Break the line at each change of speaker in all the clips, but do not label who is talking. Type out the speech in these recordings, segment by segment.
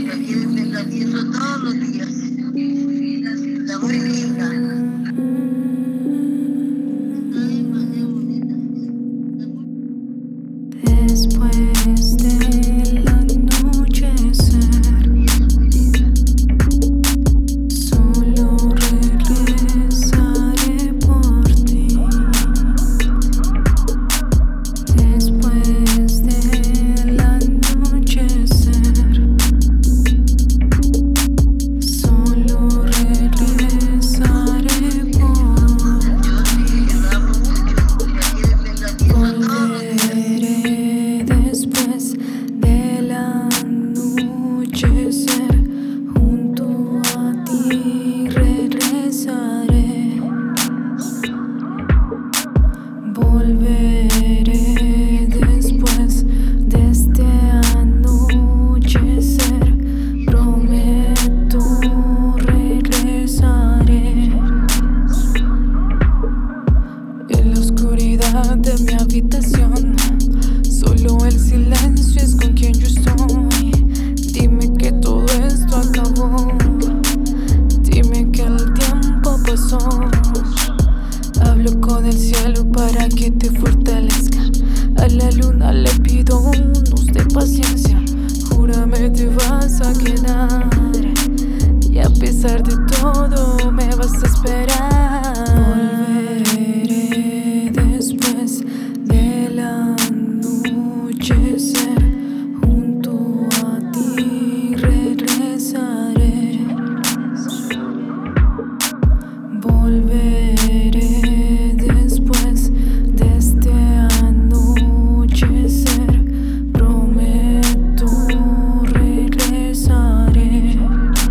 la pienso todos los días. Está muy linda. Ay, madre bonita.
Después del anochecer, solo regresaré por ti. Después del anochecer, solo regresaré por ti. Volveré después del anochecer, junto a ti regresaré. Volveré después de este anochecer, prometo regresaré. En la oscuridad de mi habitación, solo el silencio es con quien yo estoy. Dime que todo esto acabó, dime que el tiempo pasó. Hablo con el cielo para que te fortalezca, a la luna le pido unos de paciencia. Júrame te vas a quedar, y a pesar de todo me vas a esperar. Volveré después del anochecer, junto a ti regresaré. Volveré después de este anochecer, prometo regresaré.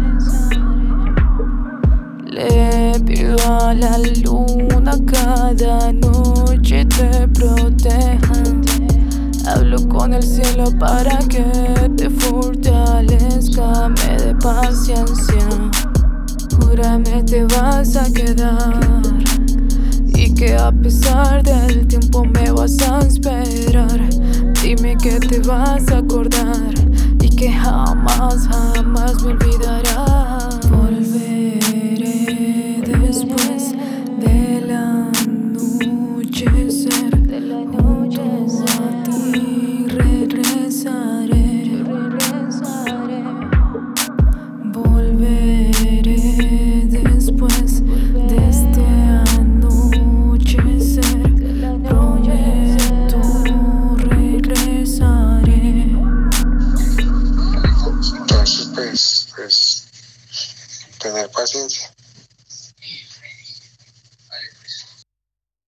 Le pido a la luna cada noche te proteja. Hablo con el cielo para que te fortalezca, me dé paciencia. Júrame te vas a quedar, y que a pesar del tiempo me vas a esperar. Dime que te vas a acordar, y que jamás, jamás me olvidarás. Volveré después del anochecer, junto a ti regresaré. Volveré después de este anochecer, prometo regresaré.
Entonces, pues, tener paciencia.